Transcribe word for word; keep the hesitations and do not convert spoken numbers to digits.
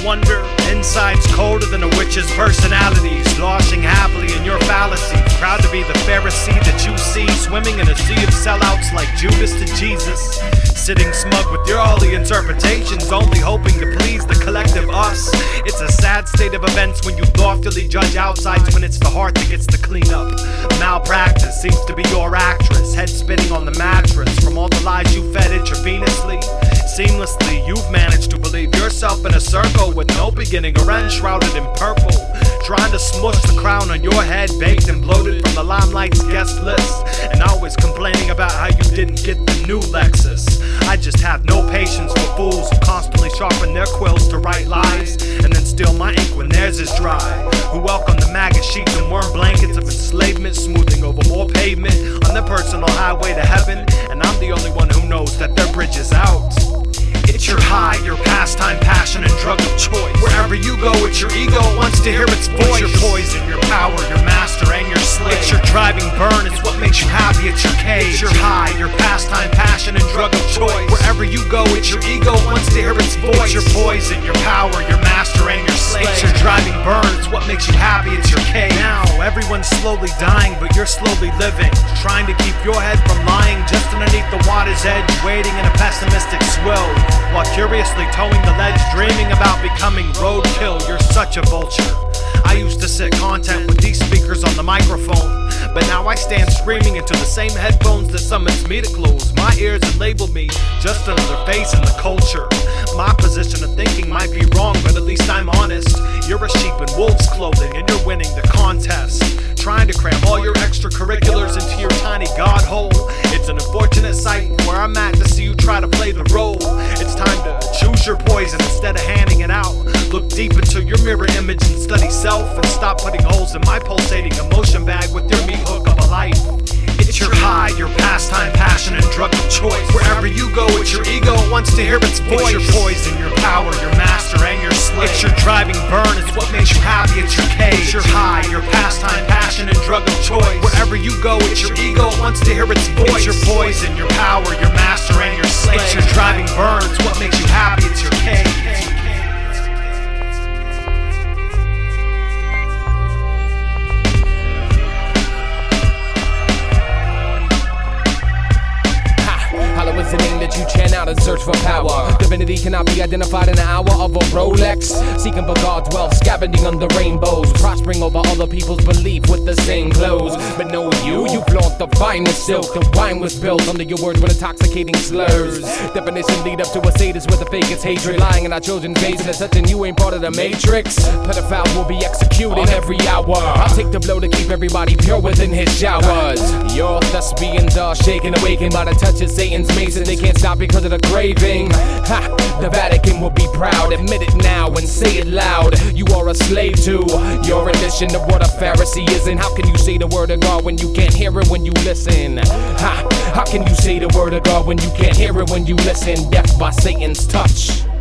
wonder, inside's colder than a witch's personality, sloshing happily in your fallacies, proud to be the Pharisee that you see, swimming in a sea of sellouts like Judas to Jesus, sitting smug with your holy interpretations, only hoping to please the collective us. It's a sad state of events when you loftily judge outsides, when it's the heart that gets the cleanup. Malpractice seems to be your actress, head spinning on the mattress from all the lies you fed intravenously. Seamlessly, you've managed to believe yourself in a circle with no beginning or end, shrouded in purple, trying to smush the crown on your head, baked and bloated from the limelight's guest list, and always complaining about how you didn't get the new Lexus. I just have no patience for fools who constantly sharpen their quills to write lies, and then steal my ink when theirs is dry, who welcome the maggot sheets and worm blankets of enslavement, smoothing over more pavement on their personal highway to heaven, and I'm the only one who knows that their bridge is out. It's your high, your pastime, passion, and drug of choice. Wherever you go, it's your ego wants to hear its voice. It's your poison, your power, your master, and your slave. It's your driving burn, it's what makes you happy, it's your cage. It's your high, your pastime, passion, and drug of choice. Wherever you go, it's your ego wants to hear its voice. It's your poison, your power, your master, and your slave. It's your driving burn, it's what makes you happy, it's your cage. Now, everyone's slowly dying, but you're slowly living, trying to keep your head from lying just underneath the water's edge, waiting in a pessimistic swill, while curiously towing the ledge, dreaming about becoming roadkill. You're such a vulture. I used to sit content with these speakers on the microphone, but now I stand screaming into the same headphones that summons me to close my ears and label me just another face in the culture. My position of thinking might be wrong, but at least I'm honest. You're a sheep in wolf's clothing and you're winning the contest, trying to cram all your extracurriculars into your tiny god hole. It's an unfortunate sight where I'm at to see you try to play the role. It's time to choose your poison instead of handing it out. Look deep into your mirror image and study self, and stop putting holes in my pulsating emotion bag with your meat hook of a life. It's your high, your pastime, passion, and drug of choice. Wherever you go, it's your ego wants to hear its voice. It's your poison, your power, your master, and your slave. It's your driving burn, it's what makes you happy, it's your cage. It's your high, your pastime, passion, and drug of choice. Wherever you go, it's your ego wants to hear its voice. It's your poison, your power, your master, and your slave. It's your driving burn, it's what makes you happy, it's your cage. Is the name that you chant out and search for power. Divinity cannot be identified in an hour of a Rolex. Seeking for God's wealth, scavenging under rainbows, prospering over other people's belief with the same clothes. But know you, you flaunt the finest silk. The wine was built under your words with intoxicating slurs. Definition lead up to a sadist with the fakest hatred, lying in our children's faces and touching you ain't part of the matrix. Pedophile will be executed every hour. I'll take the blow to keep everybody pure within his showers. Your thespian doll shaken, awakened by the touch of Satan's mace. They can't stop because of the craving. Ha! The Vatican will be proud. Admit it now and say it loud. You are a slave to your rendition of what a Pharisee is. And how can you say the word of God when you can't hear it when you listen? Ha! How can you say the word of God when you can't hear it when you listen? Death by Satan's touch.